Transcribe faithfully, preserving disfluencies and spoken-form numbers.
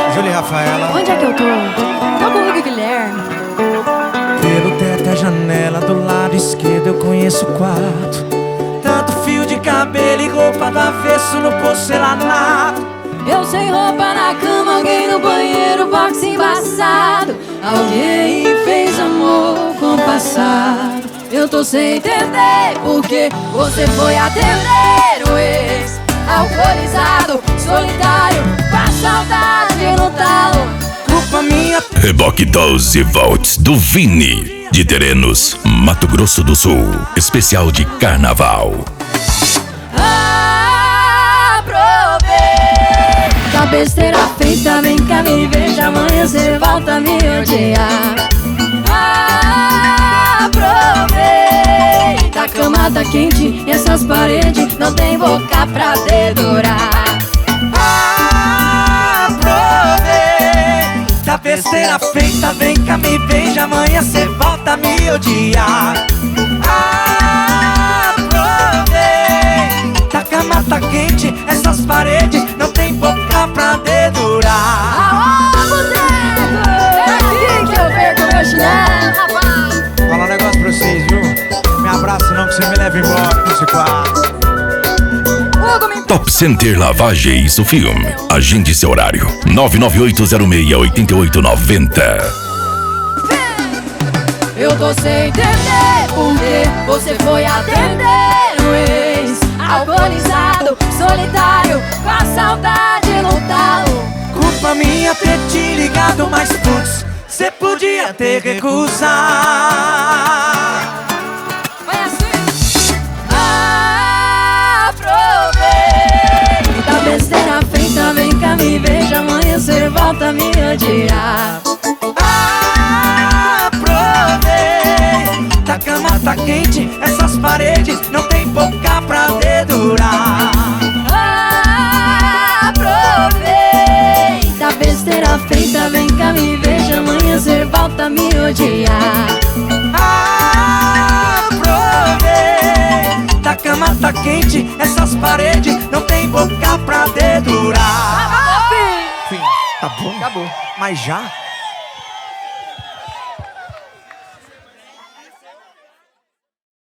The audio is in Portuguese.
Júlia e Rafaela. Onde é que eu tô? Tô com o Hugo Guilherme. Pelo teto e a janela do lado esquerdo eu conheço o quarto. Tanto fio de cabelo e roupa do avesso no porcelanato. Eu sem roupa na cama, alguém no banheiro, box embaçado. Alguém fez amor compassado. Eu tô sem entender porque você foi atender o ex. Alcoolizado, solitário, com a saudade no talo. Culpa minha. Reboque doze volts do Vini, de Terenos, Mato Grosso do Sul. Especial de carnaval. Aproveita a besteira feita, vem cá me veja, amanhã cê volta a me odiar. Aproveita, a cama tá quente e essas paredes não tem boca pra dedurar. Aproveita a besteira feita, vem cá me beija, amanhã cê volta a me odiar. Aproveita, a cama tá quente, essas paredes não tem boca pra dedurar. Aô, boteco, é aqui que eu perco meu chinelo, rapaz. Falar um negócio pra vocês, viu? Me abraça não que você me leva embora desse quarto. Top Center Lavagem e Filme. Agende seu horário. nove nove oito zero seis oito oito nove zero. Eu tô sem entender porque você foi atender o ex. Alcoolizado, solitário, com a saudade no talo. Culpa minha ter te ligado, mas putz, cê podia ter recusado. Vai assim. Aproveita a besteira feita, vem cá me veja, amanhã cê volta a me odiar. Aproveita, a cama tá quente, essas paredes não tem boca pra dedurar. Aproveita a besteira feita, vem cá me veja, amanhã cê volta a me odiar. Aproveita, a cama tá quente, essas paredes não tem boca pra dedurar. Fim. Fim. Tá bom? Acabou. Mas já?